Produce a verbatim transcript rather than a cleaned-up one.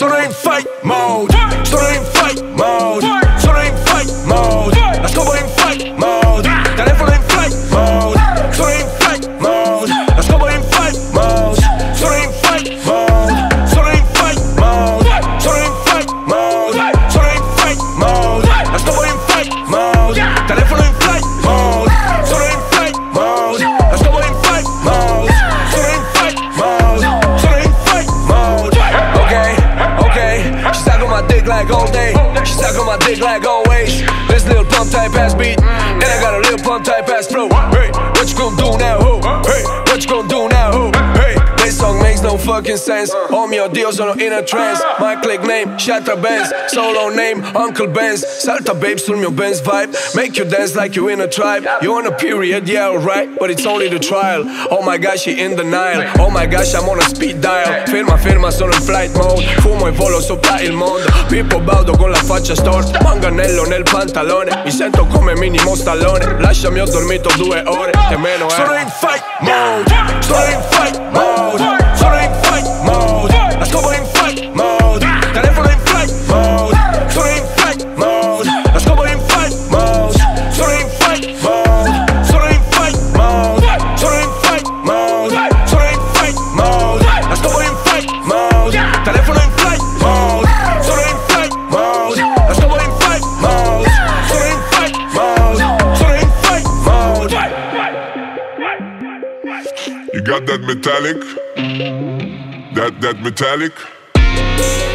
Sono in fight mode, sono in fight mode, sono in fight mode, la scopo in fight mode, telefono in flight mode, sono in fight mode, la scopo in fight mode, sono in fight mode, sono in fight mode, sono in fight mode, sono in fight mode, la scopo in fight mode, telefono in flight mode, sono in fight mode, la scopo in fight mode, sono in fight mode, sono in fight mode. Okay, okay, she suck on my dick like all day, she suck on my dick like always. This little pump type ass beat, and I got a little pump type ass flow. Hey, what you gonna do now, ho? Hey, what you gonna do now, ho? Hey, this song makes no fucking sense. Oh mio Dio, sono in a trance. My click name, Shatta Benz. Solo name, Uncle Benz. Salta babe sul mio Benz vibe. Make you dance like you in a tribe. You on a period, yeah alright, but it's only the trial. Oh my gosh, she in denial. Oh my gosh, I'm on a speed dial. Ferma, ferma, sono in flight mode. Fumo e volo sopra il mondo. Pippo Baudo con la faccia storta. Manganello nel pantalone. Mi sento come Minimo Stallone. Lasciami, ho dormito due ore e meno è. Sono in fight mode, sono in fight mode, sono in fight mode, la scopo in fight mode, telefono in flight mode, sono in fight mode, la scopo in fight mode, sono in fight mode, sono in fight mode, sono in fight mode, sono in fight mode, la scopo in fight mode, telefono in flight mode, sono in fight mode, la scopo in fight mode, sono in fight mode, sono in fight mode. You got that metallic, that that metallic.